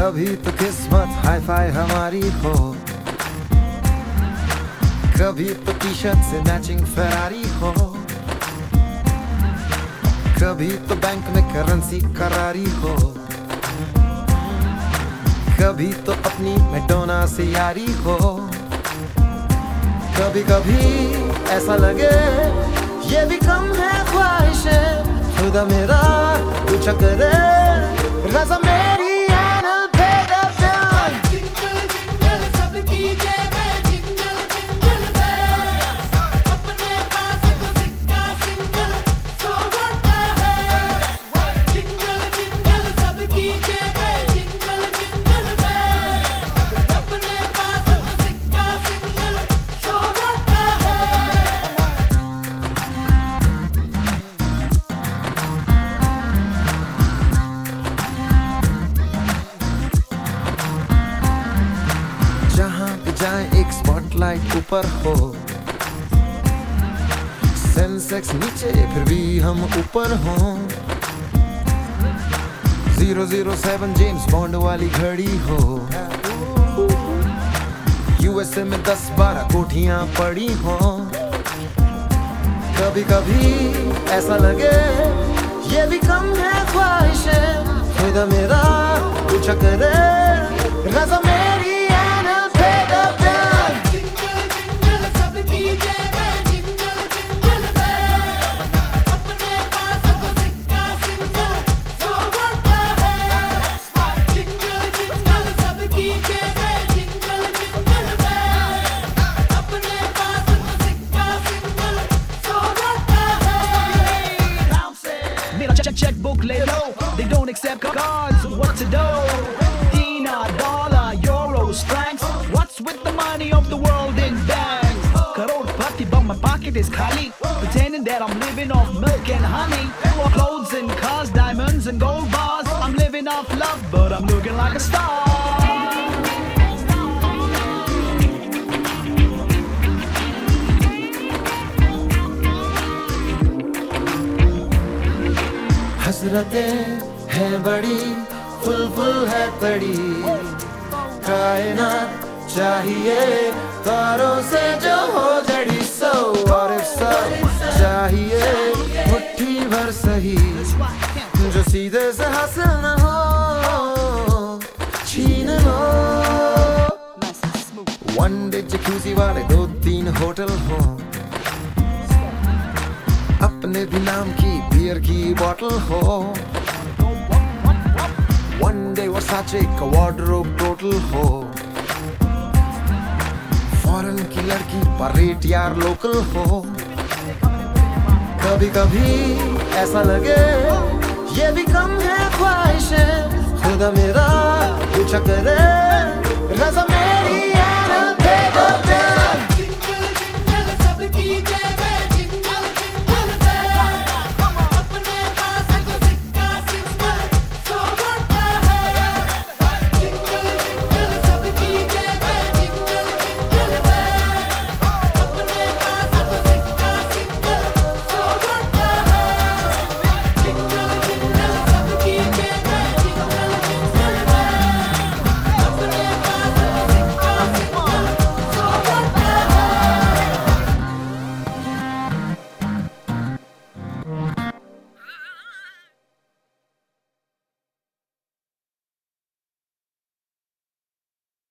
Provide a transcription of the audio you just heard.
कभी तो किस्मत हाई फाई हमारी हो, कभी तो टी शर्ट से मैचिंग फरारी हो, कभी तो बैंक में करेंसी करारी हो, कभी तो अपनी मैडोना से यारी हो। कभी कभी ऐसा लगे ये भी कम है ख्वाहिशें, खुदा मेरा कुछ करे रज़ा मेरी एक स्पॉटलाइट ऊपर हो, सेंसेक्स नीचे फिर भी हम ऊपर हों, 007 जेम्स बॉन्ड वाली घड़ी हो, यूएसए में 10-12 कोठियां पड़ी हो। कभी कभी ऐसा लगे ये भी कम है ख्वाहिशें, खुदा मेरा कुछ करे रज़ा मेरी checkbook lay low, they don't accept cards, what to do? Dinar, dollar, euros, francs, what's with the money of the world in banks? Crorepati, but my pocket is khali, pretending that I'm living off milk and honey, clothes and cars, diamonds and gold bars. I'm living off love, but I'm looking like a star. हसरतें हैं बड़ी, full है तड़ी, कायनात चाहिए तारों से जो हो जड़ी। सो और चाहिए मुट्ठी भर सही, जो सीधे से हासिल न हो छीन लो। वन डे जकूज़ी वाले 2-3 होटल हो, अपने भी नाम की बियर की बॉटल हो, वन डे वर्साचे का वार्डरोब टोटल हो, फॉरेन की लड़की पर रेट यार लोकल हो। कभी कभी ऐसा लगे ये भी कम है ख्वाहिशें, खुदा मेरा कुछ करे रज़ा मेरी